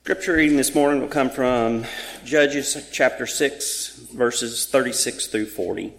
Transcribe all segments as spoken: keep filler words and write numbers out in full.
Scripture reading this morning will come from Judges chapter six, verses thirty-six through forty.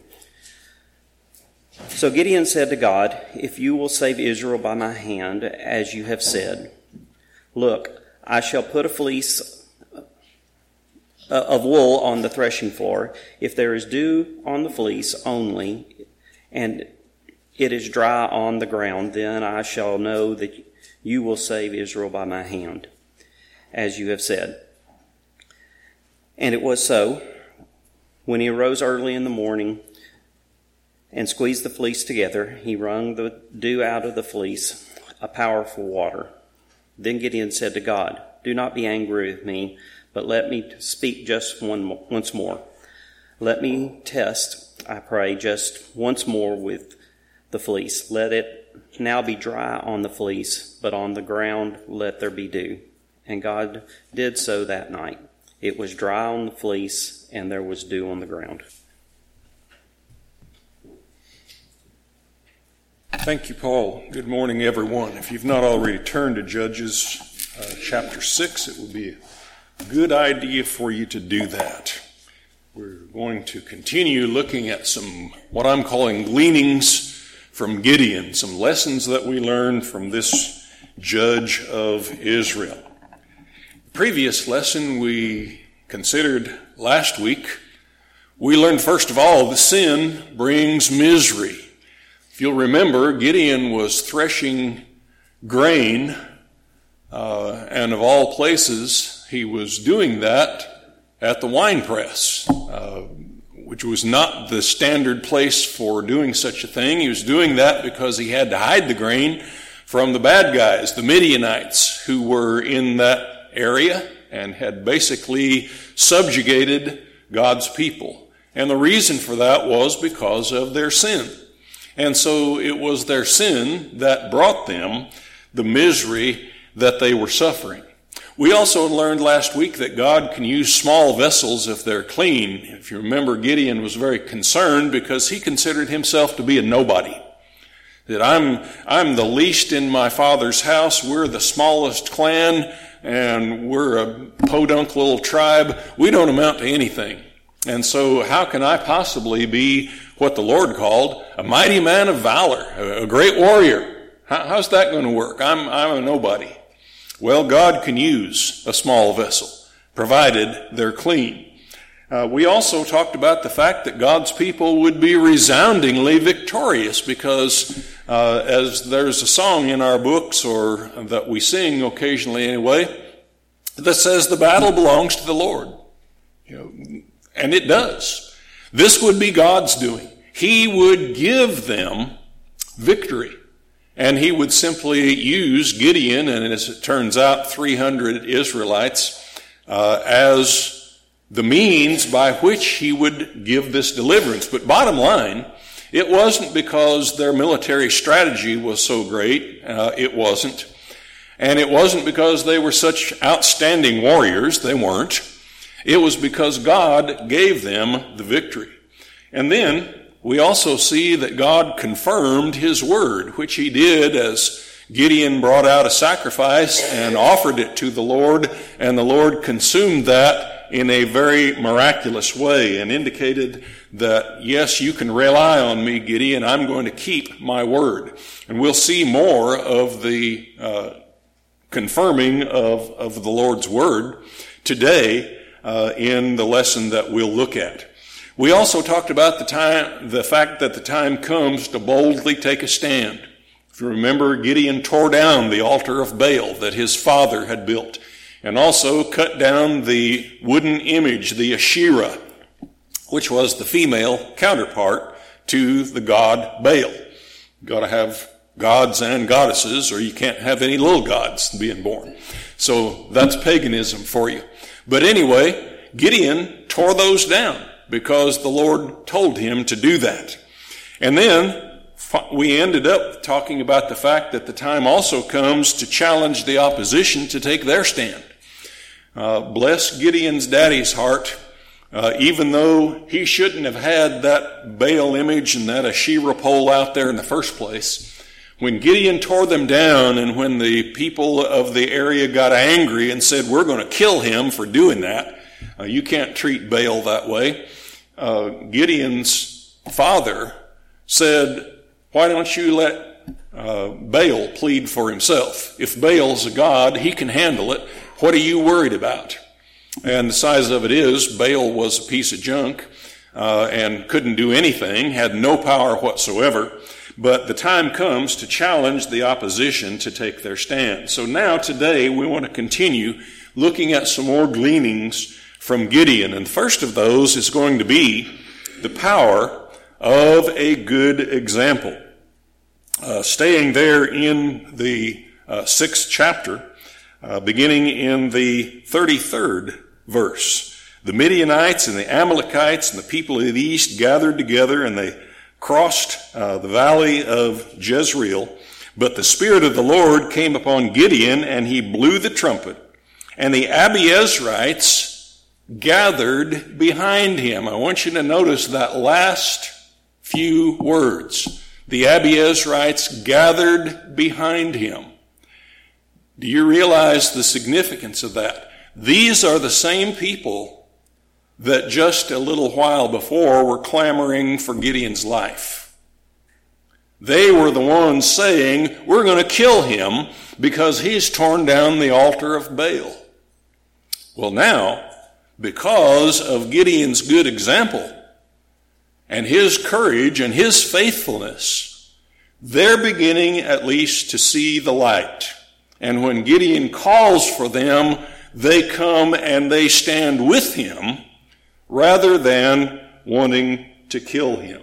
So Gideon said to God, "If you will save Israel by my hand, as you have said, look, I shall put a fleece of wool on the threshing floor. If there is dew on the fleece only, and it is dry on the ground, then I shall know that you will save Israel by my hand, as you have said." And it was so. When he arose early in the morning and squeezed the fleece together, he wrung the dew out of the fleece, a powerful water. Then Gideon said to God, "Do not be angry with me, but let me speak just one once more. Let me test, I pray, just once more with the fleece. Let it now be dry on the fleece, but on the ground let there be dew." And God did so that night. It was dry on the fleece, and there was dew on the ground. Thank you, Paul. Good morning, everyone. If you've not already turned to Judges uh, chapter six, it will be a good idea for you to do that. We're going to continue looking at some, what I'm calling gleanings from Gideon, some lessons that we learned from this judge of Israel. Previous lesson we considered last week, we learned first of all that sin brings misery. If you'll remember, Gideon was threshing grain, uh, and of all places, he was doing that at the wine press, uh, which was not the standard place for doing such a thing. He was doing that because he had to hide the grain from the bad guys, the Midianites, who were in that area and had basically subjugated God's people. And the reason for that was because of their sin. And so it was their sin that brought them the misery that they were suffering. We also learned last week that God can use small vessels if they're clean. If you remember, Gideon was very concerned because he considered himself to be a nobody. That I'm, I'm the least in my father's house, we're the smallest clan, and we're a podunk little tribe. We don't amount to anything. And so how can I possibly be what the Lord called a mighty man of valor, a great warrior? How, how's that going to work? I'm, I'm a nobody. Well, God can use a small vessel, provided they're clean. Uh, we also talked about the fact that God's people would be resoundingly victorious because uh, as there's a song in our books, or that we sing occasionally anyway, that says the battle belongs to the Lord. You know, and it does. This would be God's doing. He would give them victory. And he would simply use Gideon, and as it turns out, three hundred Israelites, uh, as the means by which he would give this deliverance. But bottom line, it wasn't because their military strategy was so great. Uh, it wasn't. And it wasn't because they were such outstanding warriors. They weren't. It was because God gave them the victory. And then we also see that God confirmed his word, which he did as Gideon brought out a sacrifice and offered it to the Lord, and the Lord consumed that in a very miraculous way and indicated that, yes, you can rely on me, Gideon. I'm going to keep my word. And we'll see more of the uh, confirming of, of the Lord's word today uh, in the lesson that we'll look at. We also talked about the time, the fact that the time comes to boldly take a stand. If you remember, Gideon tore down the altar of Baal that his father had built, and also cut down the wooden image, the Asherah, which was the female counterpart to the god Baal. You've got to have gods and goddesses, or you can't have any little gods being born. So that's paganism for you. But anyway, Gideon tore those down because the Lord told him to do that. And then we ended up talking about the fact that the time also comes to challenge the opposition to take their stand. Uh, bless Gideon's daddy's heart. Uh, even though he shouldn't have had that Baal image and that Asherah pole out there in the first place, When Gideon tore them down and when the people of the area got angry and said, we're going to kill him for doing that, uh, you can't treat Baal that way, uh, Gideon's father said, why don't you let uh, Baal plead for himself? If Baal's a god, he can handle it. What are you worried about? And the size of it is, Baal was a piece of junk uh, and couldn't do anything, had no power whatsoever. But the time comes to challenge the opposition to take their stand. So now today we want to continue looking at some more gleanings from Gideon. And the first of those is going to be the power of a good example. Uh, staying there in the uh, sixth chapter, uh, beginning in the thirty-third verse. The Midianites and the Amalekites and the people of the east gathered together, and they crossed uh, the valley of Jezreel. But the Spirit of the Lord came upon Gideon, and he blew the trumpet. And the Abiezrites gathered behind him. I want you to notice that last few words. The Abiezrites gathered behind him. Do you realize the significance of that? These are the same people that just a little while before were clamoring for Gideon's life. They were the ones saying, we're going to kill him because he's torn down the altar of Baal. Well, now, because of Gideon's good example and his courage and his faithfulness, they're beginning at least to see the light. And when Gideon calls for them, they come and they stand with him rather than wanting to kill him.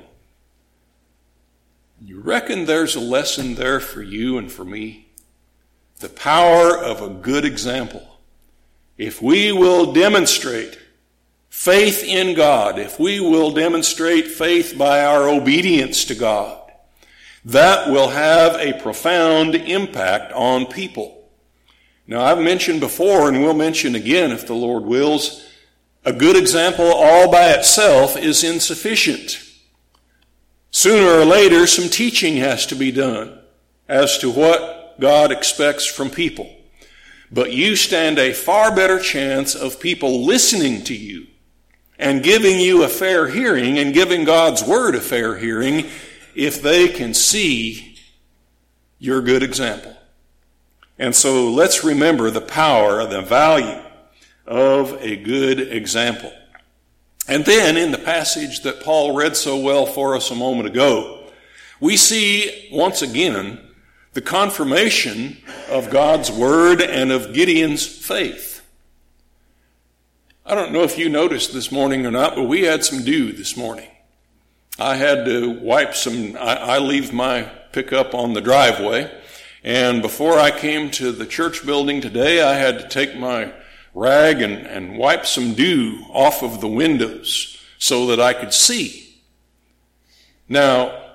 You reckon there's a lesson there for you and for me? The power of a good example. If we will demonstrate faith in God, if we will demonstrate faith by our obedience to God, that will have a profound impact on people. Now, I've mentioned before, and will mention again if the Lord wills, a good example all by itself is insufficient. Sooner or later, some teaching has to be done as to what God expects from people. But you stand a far better chance of people listening to you and giving you a fair hearing and giving God's word a fair hearing if they can see your good example. And so let's remember the power, the value of a good example. And then in the passage that Paul read so well for us a moment ago, we see once again the confirmation of God's word and of Gideon's faith. I don't know if you noticed this morning or not, but we had some dew this morning. I had to wipe some, I, I leave my pickup on the driveway, and before I came to the church building today, I had to take my rag and, and wipe some dew off of the windows so that I could see. Now,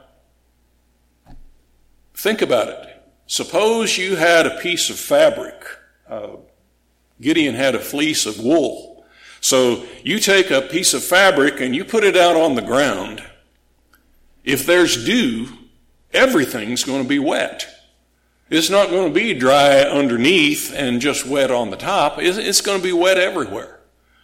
think about it. Suppose you had a piece of fabric. Uh, Gideon had a fleece of wool. So you take a piece of fabric and you put it out on the ground. If there's dew, everything's going to be wet. It's not going to be dry underneath and just wet on the top. It's going to be wet everywhere.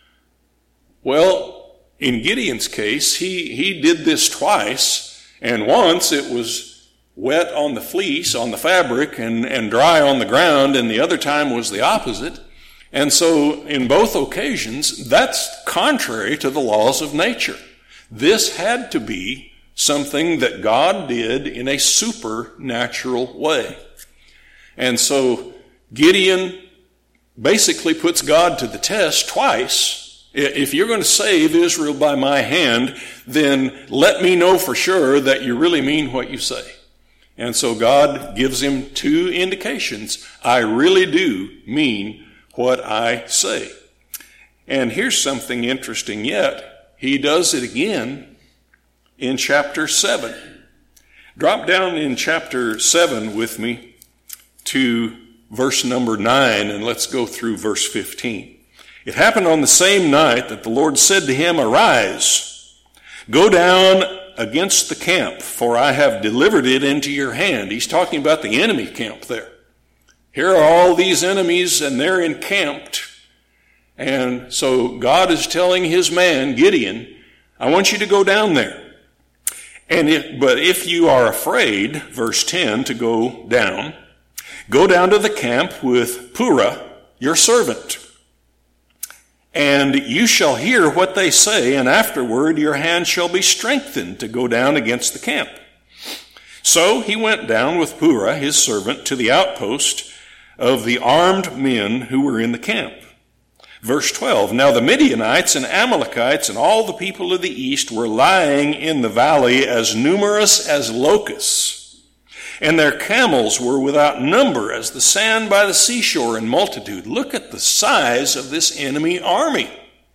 Well, in Gideon's case, he, he did this twice, and once it was wet on the fleece, on the fabric, and, and dry on the ground, and the other time was the opposite. And so in both occasions, that's contrary to the laws of nature. This had to be something that God did in a supernatural way. And so Gideon basically puts God to the test twice. If you're going to save Israel by my hand, then let me know for sure that you really mean what you say. And so God gives him two indications. I really do mean what I say. And here's something interesting yet. He does it again in chapter seven. Drop down in chapter seven with me to verse number nine, and let's go through verse fifteen. It happened on the same night that the Lord said to him, Arise, go down against the camp, for I have delivered it into your hand. He's talking about the enemy camp there. Here are all these enemies, and they're encamped. And so God is telling his man, Gideon, I want you to go down there. And if, but if you are afraid, verse ten, to go down, go down to the camp with Purah, your servant. And you shall hear what they say, and afterward your hand shall be strengthened to go down against the camp. So he went down with Purah, his servant, to the outpost of the armed men who were in the camp. Verse twelve, now the Midianites and Amalekites and all the people of the east were lying in the valley as numerous as locusts, and their camels were without number as the sand by the seashore in multitude. Look at the size of this enemy army.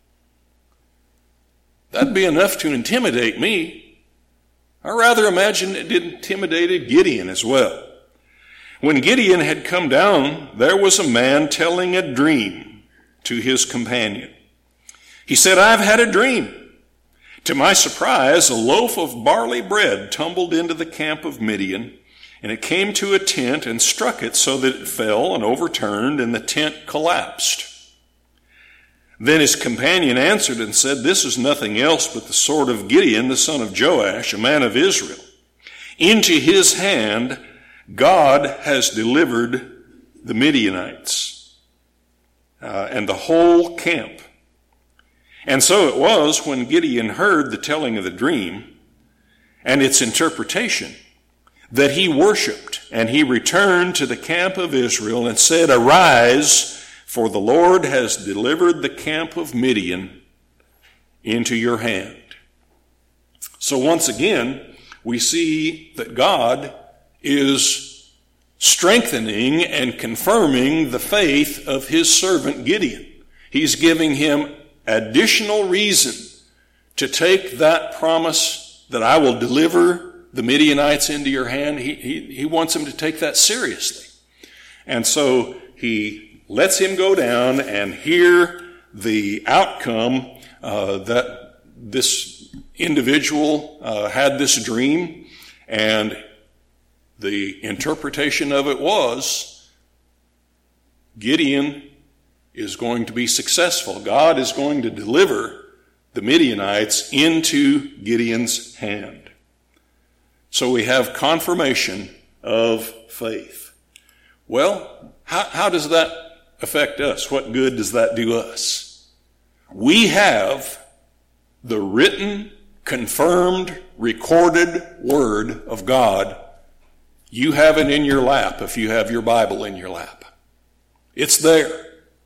That'd be enough to intimidate me. I rather imagine it intimidated Gideon as well. When Gideon had come down, there was a man telling a dream to his companion. He said, I've had a dream. To my surprise, a loaf of barley bread tumbled into the camp of Midian, and it came to a tent and struck it so that it fell and overturned, and the tent collapsed. Then his companion answered and said, this is nothing else but the sword of Gideon, the son of Joash, a man of Israel. Into his hand God has delivered the Midianites uh, and the whole camp. And so it was when Gideon heard the telling of the dream and its interpretation that he worshipped, and he returned to the camp of Israel and said, arise, for the Lord has delivered the camp of Midian into your hand. So once again, we see that God is strengthening and confirming the faith of his servant Gideon. He's giving him additional reason to take that promise that I will deliver the Midianites into your hand. He, he, he wants him to take that seriously. And so he lets him go down and hear the outcome uh, that this individual uh, had this dream, and the interpretation of it was Gideon is going to be successful. God is going to deliver the Midianites into Gideon's hand. So we have confirmation of faith. Well, how, how does that affect us? What good does that do us? We have the written, confirmed, recorded word of God. You have it in your lap if you have your Bible in your lap. It's there.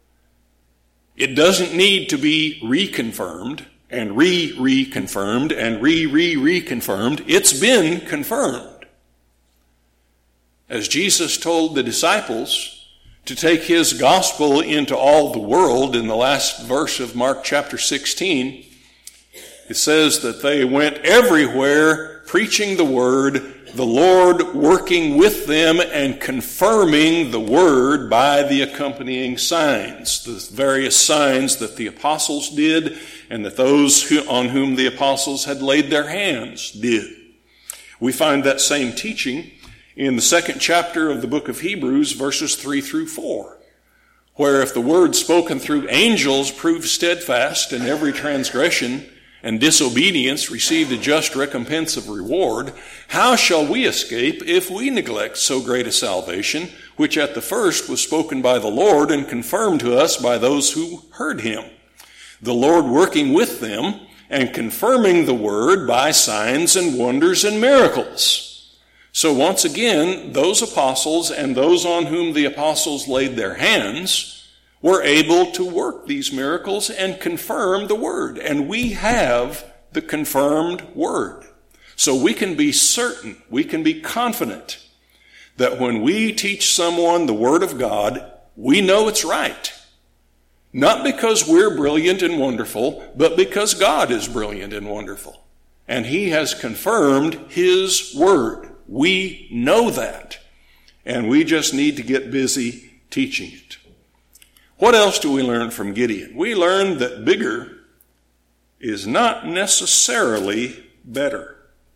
It doesn't need to be reconfirmed and re-reconfirmed and re-re-reconfirmed. It's been confirmed. As Jesus told the disciples to take his gospel into all the world in the last verse of Mark chapter sixteen, it says that they went everywhere preaching the word, the Lord working with them and confirming the word by the accompanying signs, the various signs that the apostles did and that those who, on whom the apostles had laid their hands did. We find that same teaching in the second chapter of the book of Hebrews, verses three through four, where if the word spoken through angels proved steadfast, and every transgression and disobedience received a just recompense of reward, how shall we escape if we neglect so great a salvation, which at the first was spoken by the Lord and confirmed to us by those who heard him? The Lord working with them and confirming the word by signs and wonders and miracles. So once again, those apostles and those on whom the apostles laid their hands were able to work these miracles and confirm the word. And we have the confirmed word. So we can be certain, we can be confident that when we teach someone the word of God, we know it's right. Not because we're brilliant and wonderful, but because God is brilliant and wonderful. And he has confirmed his word. We know that. And we just need to get busy teaching it. What else do we learn from Gideon? We learn that bigger is not necessarily better.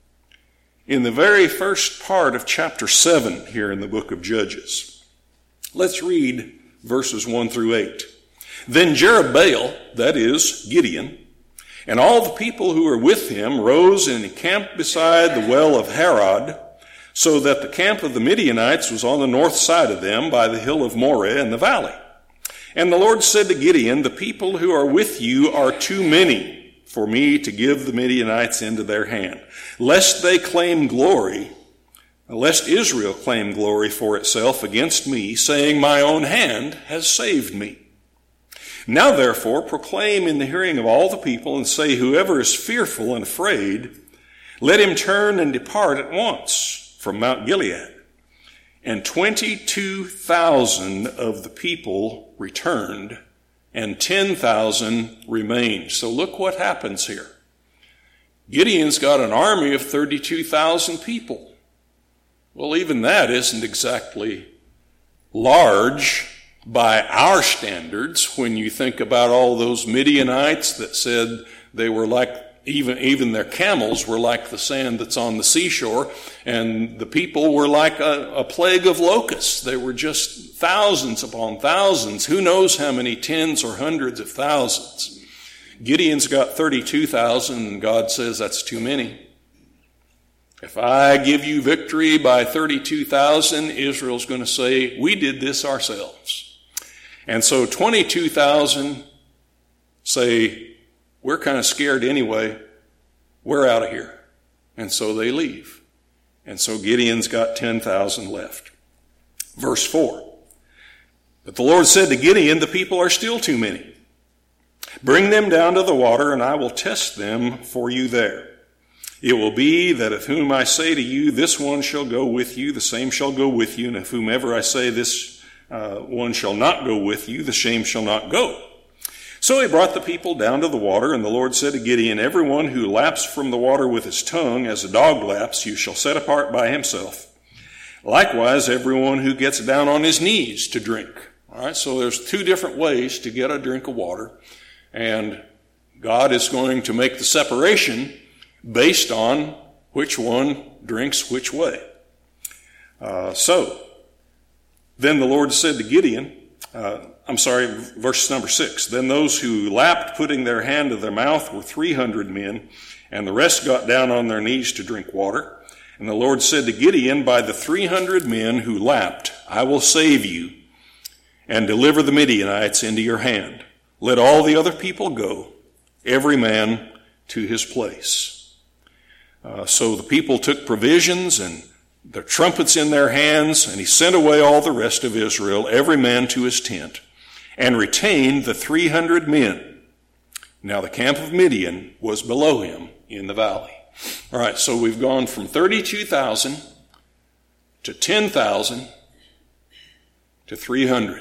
in the very first part of chapter seven here in the book of Judges. Let's read verses one through eight. Then Jerubbaal, that is Gideon, and all the people who were with him rose and encamped beside the well of Harod, so that the camp of the Midianites was on the north side of them by the hill of Moreh in the valley. And the Lord said to Gideon, the people who are with you are too many for me to give the Midianites into their hand, lest they claim glory, lest Israel claim glory for itself against me, saying, my own hand has saved me. Now therefore proclaim in the hearing of all the people, and say, whoever is fearful and afraid, let him turn and depart at once from Mount Gilead. And twenty-two thousand of the people returned, and ten thousand remained. So look what happens here. Gideon's got an army of thirty-two thousand people. Well, even that isn't exactly large by our standards when you think about all those Midianites that said they were like, even, even their camels were like the sand that's on the seashore, and the people were like a, a plague of locusts. They were just thousands upon thousands. Who knows how many tens or hundreds of thousands. Gideon's got thirty-two thousand, and God says that's too many. If I give you victory by thirty-two thousand, Israel's going to say, we did this ourselves. And so twenty-two thousand say, we're kind of scared anyway. We're out of here. And so they leave. And so Gideon's got ten thousand left. Verse four. But the Lord said to Gideon, the people are still too many. Bring them down to the water, and I will test them for you there. It will be that of whom I say to you, this one shall go with you, the same shall go with you, and of whomever I say this uh, one shall not go with you, the same shall not go. So he brought the people down to the water, and the Lord said to Gideon, everyone who laps from the water with his tongue, as a dog laps, you shall set apart by himself. Likewise, everyone who gets down on his knees to drink. All right, so there's two different ways to get a drink of water, and God is going to make the separation based on which one drinks which way. Uh, so, then the Lord said to Gideon, uh, I'm sorry, verse number six. Then those who lapped, putting their hand to their mouth, were three hundred men, and the rest got down on their knees to drink water. And the Lord said to Gideon, by the three hundred men who lapped, I will save you and deliver the Midianites into your hand. Let all the other people go, every man to his place. Uh, so the people took provisions and their trumpets in their hands, and he sent away all the rest of Israel, every man to his tent, and retained the three hundred men. Now the camp of Midian was below him in the valley. All right, so we've gone from thirty-two thousand to ten thousand to three hundred.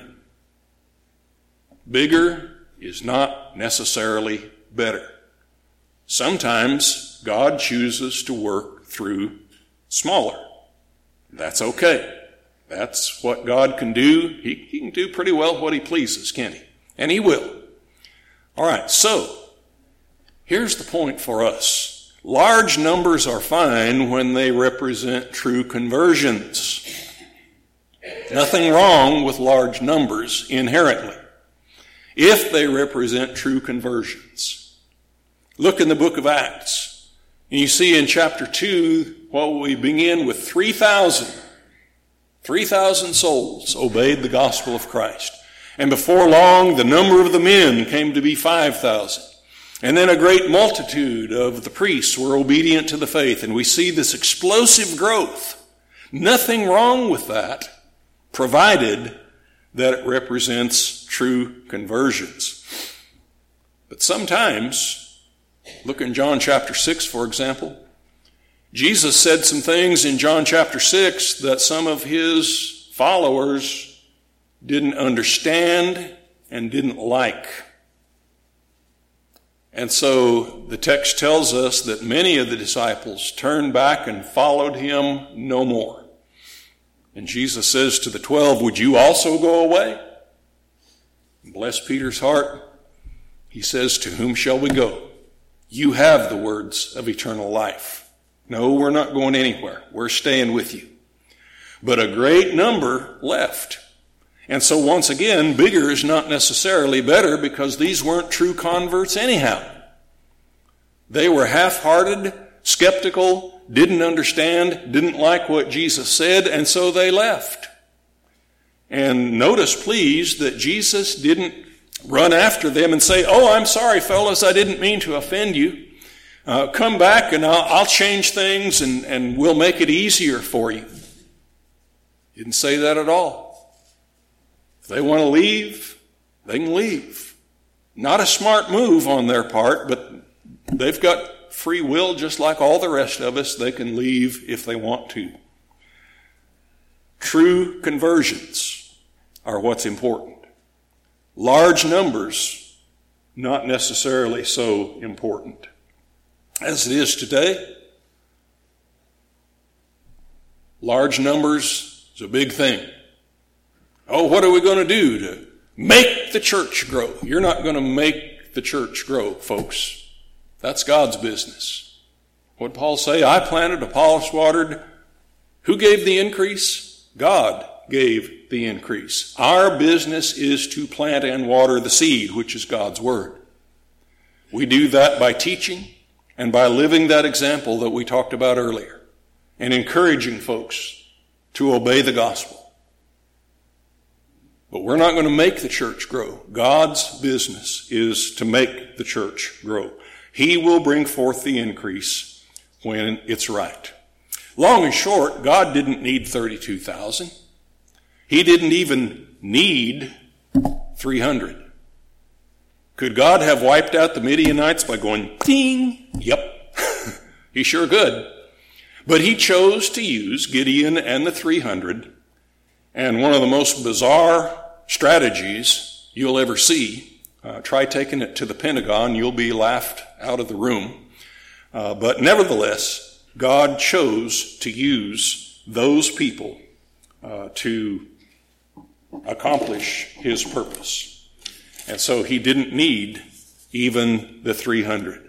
Bigger is not necessarily better. Sometimes God chooses to work through smaller. That's okay. That's what God can do. He, he can do pretty well what he pleases, can't he? And he will. All right, so here's the point for us. Large numbers are fine when they represent true conversions. Nothing wrong with large numbers inherently, if they represent true conversions. Look in the book of Acts, and you see in chapter two, well, we begin with three thousand. three thousand souls obeyed the gospel of Christ. And before long, the number of the men came to be five thousand. And then a great multitude of the priests were obedient to the faith. And we see this explosive growth. Nothing wrong with that, provided that it represents true conversions. But sometimes, look in John chapter six, for example, Jesus said some things in John chapter six that some of his followers didn't understand and didn't like. And so the text tells us that many of the disciples turned back and followed him no more. And Jesus says to the twelve, would you also go away? Bless Peter's heart. He says, to whom shall we go? You have the words of eternal life. No, we're not going anywhere. We're staying with you. But a great number left. And so once again, bigger is not necessarily better, because these weren't true converts anyhow. They were half-hearted, skeptical, didn't understand, didn't like what Jesus said, and so they left. And notice, please, that Jesus didn't run after them and say, "Oh, I'm sorry, fellas, I didn't mean to offend you. Uh, come back and I'll, I'll change things and, and we'll make it easier for you." He didn't say that at all. If they want to leave, they can leave. Not a smart move on their part, but they've got free will just like all the rest of us. They can leave if they want to. True conversions are what's important. Large numbers, not necessarily so important. As it is today, large numbers is a big thing. Oh, what are we going to do to make the church grow? You're not going to make the church grow, folks. That's God's business. What did Paul say? I planted, Apollos watered. Who gave the increase? God gave the increase. Our business is to plant and water the seed, which is God's word. We do that by teaching and by living that example that we talked about earlier, and encouraging folks to obey the gospel. But we're not going to make the church grow. God's business is to make the church grow. He will bring forth the increase when it's right. Long and short, God didn't need thirty-two thousand. He didn't even need three hundred. Could God have wiped out the Midianites by going, ding? Yep, he sure could. But he chose to use Gideon and the three hundred, and one of the most bizarre strategies you'll ever see. Uh, try taking it to the Pentagon, you'll be laughed out of the room. Uh, but nevertheless, God chose to use those people uh, to accomplish his purpose. And so he didn't need even the three hundred.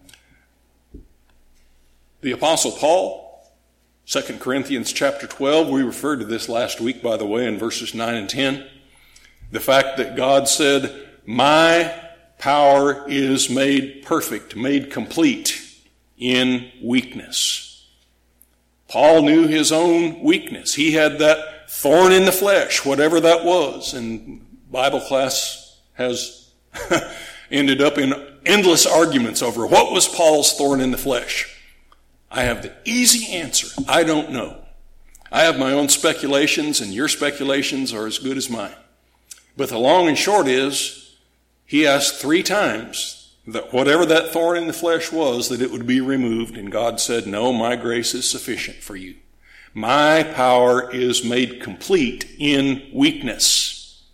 The Apostle Paul, Second Corinthians chapter twelve, we referred to this last week, by the way, in verses nine and ten. The fact that God said, "My power is made perfect, made complete in weakness." Paul knew his own weakness. He had that thorn in the flesh, whatever that was. And Bible class has ended up in endless arguments over what was Paul's thorn in the flesh. I have the easy answer. I don't know. I have my own speculations, and your speculations are as good as mine. But the long and short is, he asked three times that whatever that thorn in the flesh was, that it would be removed. And God said, "No, my grace is sufficient for you. My power is made complete in weakness."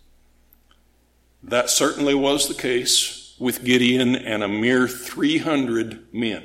That certainly was the case with Gideon and a mere three hundred men.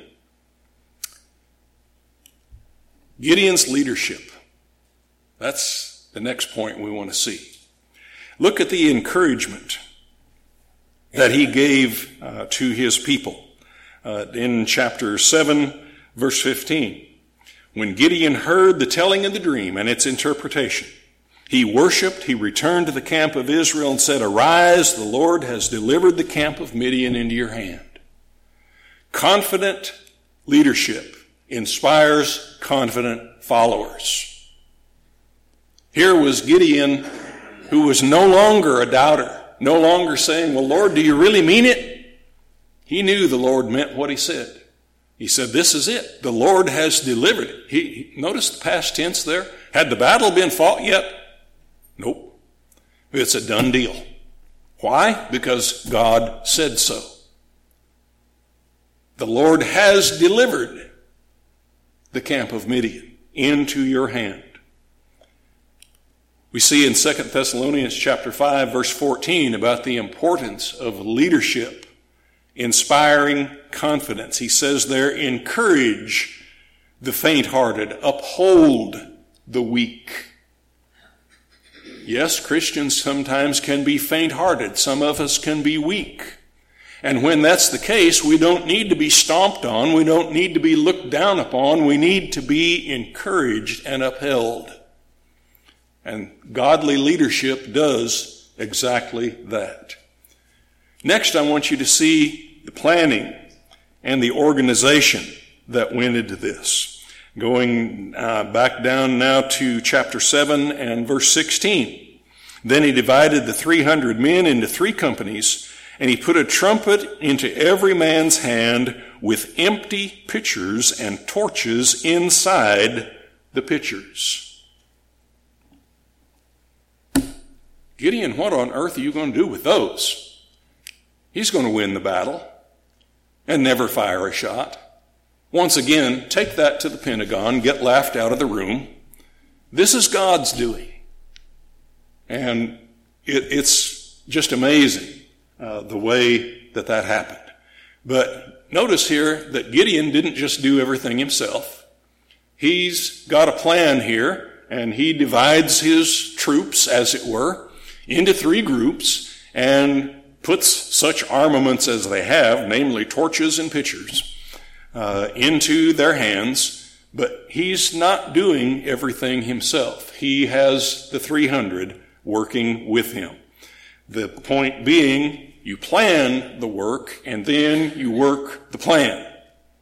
Gideon's leadership. That's the next point we want to see. Look at the encouragement that he gave uh, to his people uh, in chapter seven, verse fifteen. When Gideon heard the telling of the dream and its interpretation, he worshipped, he returned to the camp of Israel and said, "Arise, the Lord has delivered the camp of Midian into your hand." Confident leadership inspires confident followers. Here was Gideon, who was no longer a doubter, no longer saying, "Well, Lord, do you really mean it?" He knew the Lord meant what he said. He said, "This is it. The Lord has delivered it." He, he notice the past tense there. Had the battle been fought yet? Nope. It's a done deal. Why? Because God said so. The Lord has delivered the camp of Midian into your hand. We see in Second Thessalonians chapter five, verse fourteen, about the importance of leadership, inspiring confidence. He says there, "Encourage the faint-hearted, uphold the weak." Yes, Christians sometimes can be faint-hearted. Some of us can be weak. And when that's the case, we don't need to be stomped on. We don't need to be looked down upon. We need to be encouraged and upheld. And godly leadership does exactly that. Next, I want you to see the planning and the organization that went into this. Going uh, back down now to chapter seven and verse sixteen. Then he divided the three hundred men into three companies, and he put a trumpet into every man's hand with empty pitchers and torches inside the pitchers. Gideon, what on earth are you going to do with those? He's going to win the battle and never fire a shot. Once again, take that to the Pentagon, get laughed out of the room. This is God's doing. And it, it's just amazing uh, the way that that happened. But notice here that Gideon didn't just do everything himself. He's got a plan here, and he divides his troops, as it were, into three groups and puts such armaments as they have, namely torches and pitchers, uh, into their hands. But he's not doing everything himself. He has the three hundred working with him. The point being, you plan the work and then you work the plan.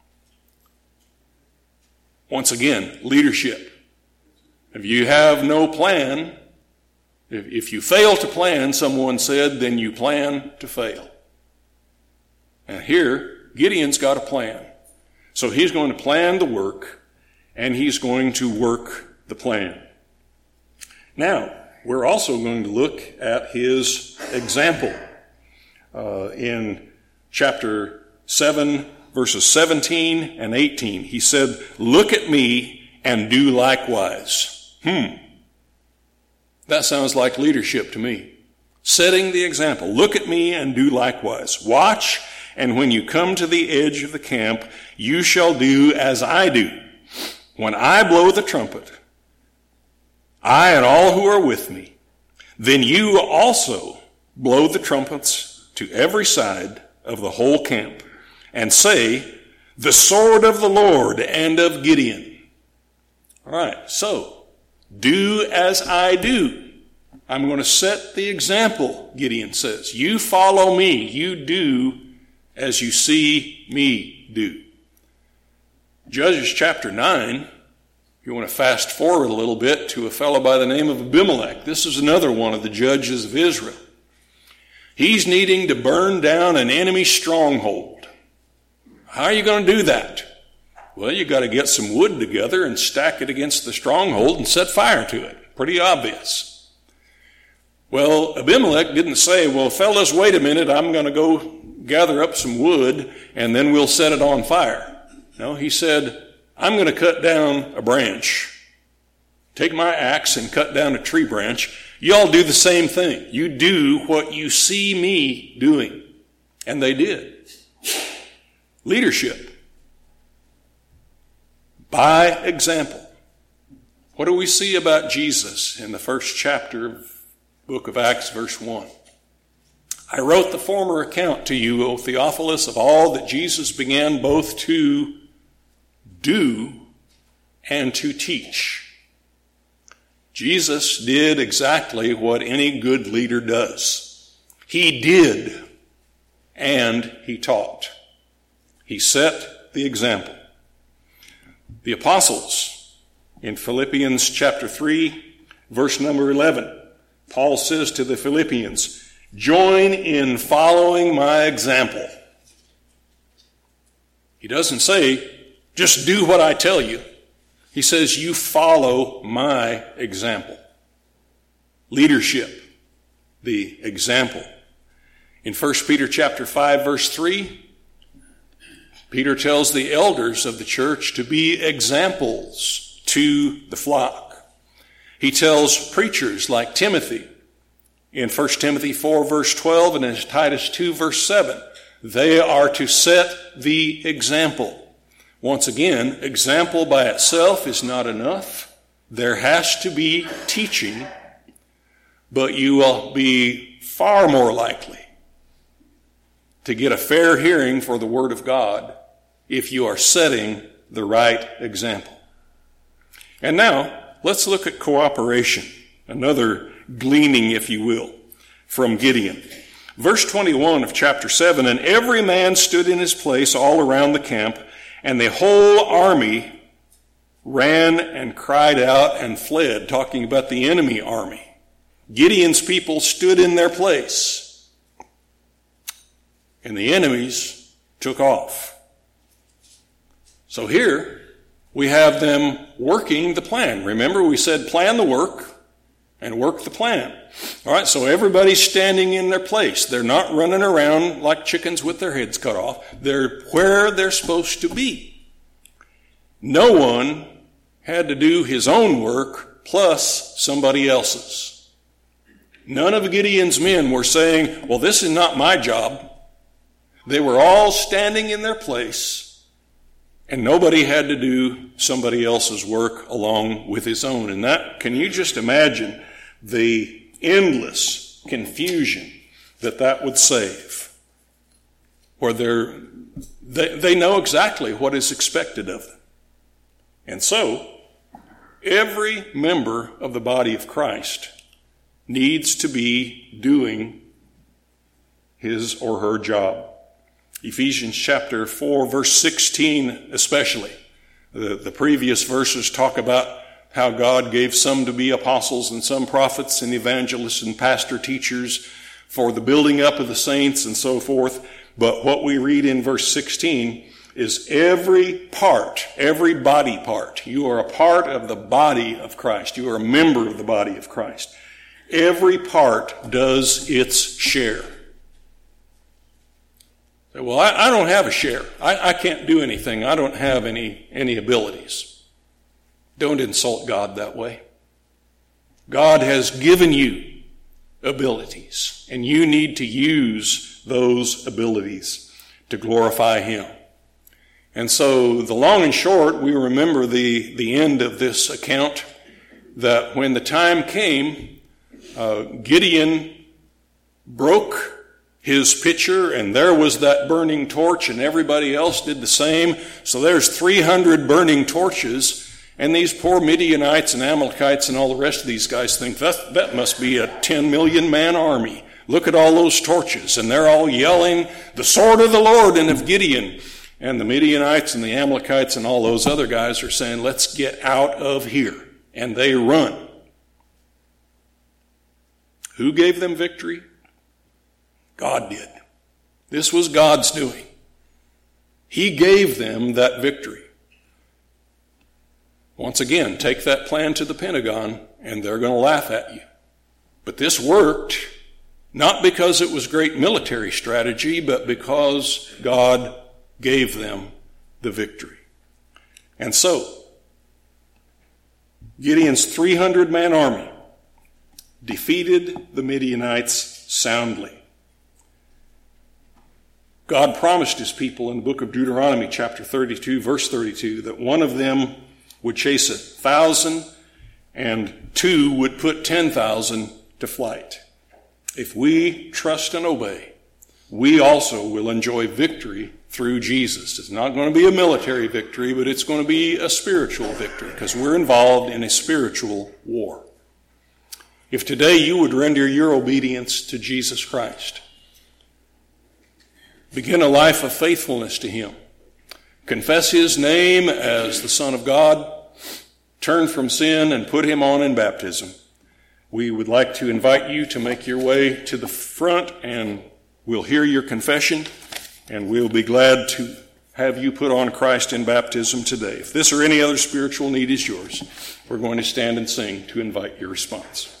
Once again, leadership. If you have no plan, if, if you fail to plan, someone said, then you plan to fail. And here, Gideon's got a plan. So he's going to plan the work and he's going to work the plan. Now, we're also going to look at his example uh, in chapter seven, verses seventeen and eighteen. He said, "Look at me and do likewise." Hmm. That sounds like leadership to me. Setting the example. Look at me and do likewise. Watch, and when you come to the edge of the camp, you shall do as I do. When I blow the trumpet, I and all who are with me, then you also blow the trumpets to every side of the whole camp, and say, "The sword of the Lord and of Gideon." All right, so do as I do. I'm going to set the example, Gideon says. You follow me. You do as you see me do. Judges chapter nine, if you want to fast forward a little bit to a fellow by the name of Abimelech. This is another one of the judges of Israel. He's needing to burn down an enemy stronghold. How are you going to do that? Well, you've got to get some wood together and stack it against the stronghold and set fire to it. Pretty obvious. Well, Abimelech didn't say, "Well, fellas, wait a minute, I'm going to go gather up some wood and then we'll set it on fire." No, he said, "I'm going to cut down a branch. Take my axe and cut down a tree branch. Y'all do the same thing. You do what you see me doing." And they did. Leadership. By example. What do we see about Jesus in the first chapter of the book of Acts, verse one? "I wrote the former account to you, O Theophilus, of all that Jesus began both to do and to teach." Jesus did exactly what any good leader does. He did, and he taught. He set the example. The apostles, in Philippians chapter three, verse number eleven, Paul says to the Philippians, "Join in following my example." He doesn't say, "Just do what I tell you." He says, "You follow my example." Leadership, the example. In First Peter chapter five, verse three, Peter tells the elders of the church to be examples to the flock. He tells preachers like Timothy in First Timothy four, verse twelve, and in Titus two, verse seven, they are to set the example. Once again, example by itself is not enough. There has to be teaching, but you will be far more likely to get a fair hearing for the Word of God if you are setting the right example. And now, let's look at cooperation, another gleaning, if you will, from Gideon. Verse twenty-one of chapter seven, and every man stood in his place all around the camp, and the whole army ran and cried out and fled, talking about the enemy army. Gideon's people stood in their place, and the enemies took off. So here we have them working the plan. Remember, we said plan the work and work the plan. All right, so everybody's standing in their place. They're not running around like chickens with their heads cut off. They're where they're supposed to be. No one had to do his own work plus somebody else's. None of Gideon's men were saying, well, this is not my job. They were all standing in their place, and nobody had to do somebody else's work along with his own. And that, can you just imagine the endless confusion that that would save? Where they're, they, they know exactly what is expected of them. And so, every member of the body of Christ needs to be doing his or her job. Ephesians chapter four, verse sixteen especially. The, the previous verses talk about how God gave some to be apostles and some prophets and evangelists and pastor teachers for the building up of the saints and so forth. But what we read in verse sixteen is every part, every body part. You are a part of the body of Christ. You are a member of the body of Christ. Every part does its share. Well, I, I don't have a share. I, I can't do anything. I don't have any, any abilities. Don't insult God that way. God has given you abilities, and you need to use those abilities to glorify Him. And so the long and short, we remember the, the end of this account, that when the time came, uh, Gideon broke his pitcher, and there was that burning torch, and everybody else did the same. So there's three hundred burning torches, and these poor Midianites and Amalekites and all the rest of these guys think that, that must be a ten million man army. Look at all those torches, and they're all yelling, the sword of the Lord and of Gideon. And the Midianites and the Amalekites and all those other guys are saying, let's get out of here. And they run. Who gave them victory? God did. This was God's doing. He gave them that victory. Once again, take that plan to the Pentagon, and they're going to laugh at you. But this worked, not because it was great military strategy, but because God gave them the victory. And so, Gideon's three hundred man army defeated the Midianites soundly. God promised his people in the book of Deuteronomy, chapter thirty-two, verse thirty-two, that one of them would chase a thousand and two would put ten thousand to flight. If we trust and obey, we also will enjoy victory through Jesus. It's not going to be a military victory, but it's going to be a spiritual victory because we're involved in a spiritual war. If today you would render your obedience to Jesus Christ, begin a life of faithfulness to Him, confess His name as the Son of God, turn from sin, and put Him on in baptism, we would like to invite you to make your way to the front, and we'll hear your confession, and we'll be glad to have you put on Christ in baptism today. If this or any other spiritual need is yours, we're going to stand and sing to invite your response.